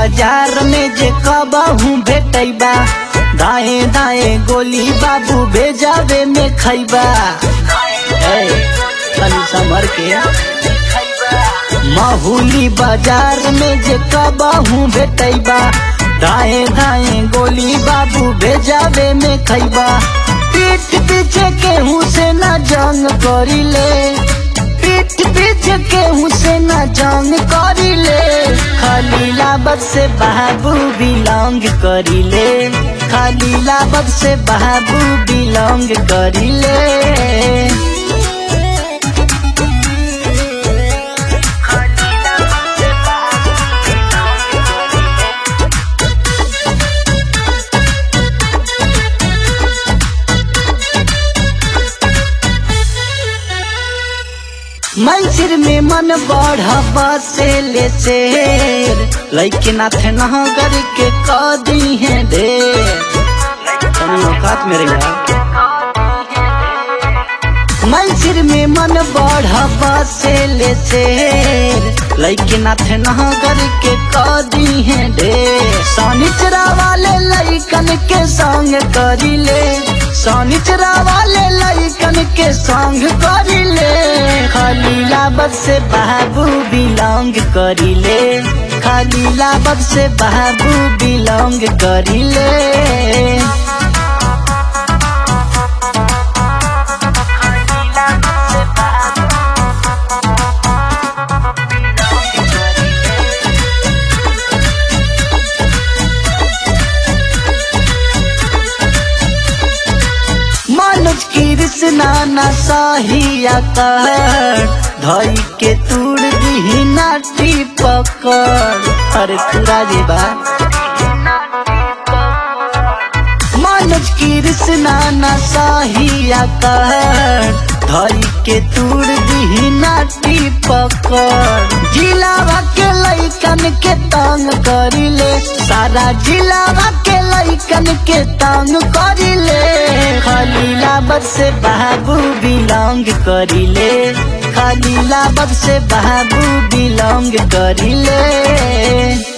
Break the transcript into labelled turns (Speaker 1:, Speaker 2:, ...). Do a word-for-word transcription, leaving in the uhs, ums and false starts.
Speaker 1: बाजार में जे कबहू भेटैबा, दाएं दाएं गोली बाबू भेजावे में खैबा। तनी संभर के माहौली बाजार में जे कबहू भेटैबा, दाएं दाएं गोली बाबू भेजावे में खैबा। पीठ पीछे केहू से ना जंग करिले, पीठ पीछे केहू से ना जंग करिले। खाली लाबत से बाबू बिलोंग करिले, खाली लाबत से बाबू बिलोंग करिले। मंसिर में मन बढ़ा से ले शेर, लैके नाथे नगर के कदी है ढेर। औकात में रहिया मंसिर में मन बढ़ा से ले शेर, लैके नाथे नगर के कदी है ढेर। सनिचरा वाले लैकन के संग करिले, सनिचरा वाले लैकन के संग करिले। खाली लाबत से बाबू बिलोंग करिले, खाली लाबत से बाबू बिलोंग करिले। मनोज कृष्णा ना सहिया कर, धई के तूड़ दी नाटी पकड़। अरे तुरा जी बा मनोज कृष्णा ना सहिया कर, धई के तूड़ दी नाटी पकड़। जिलावा के लैकन के तंग करिले, सारा जिलावा के लैकन के तंग करिले। खाली लाबत से बाबू बिलोंग करिले, खाली लाबत से बाबू बिलोंग करिले।